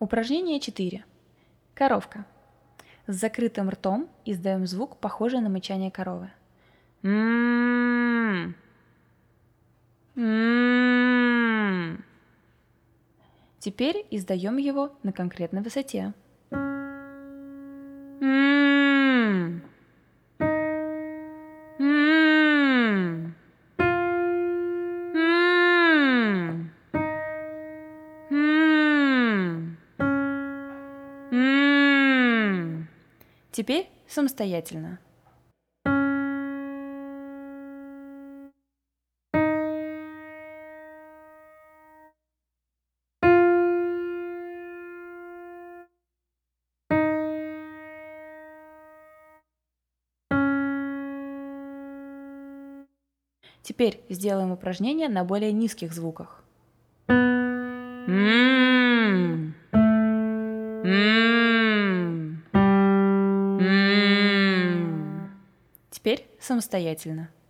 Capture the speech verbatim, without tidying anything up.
Упражнение четыре. Коровка. С закрытым ртом издаем звук, похожий на мычание коровы. М-м-м. М-м-м. Теперь издаем его на конкретной высоте. М-м-м. М-м-м. М-м-м. М-м-м. М-м-м. Теперь самостоятельно. Теперь сделаем упражнение на более низких звуках. М-м-м. М-м-м. М-м-м. Теперь самостоятельно.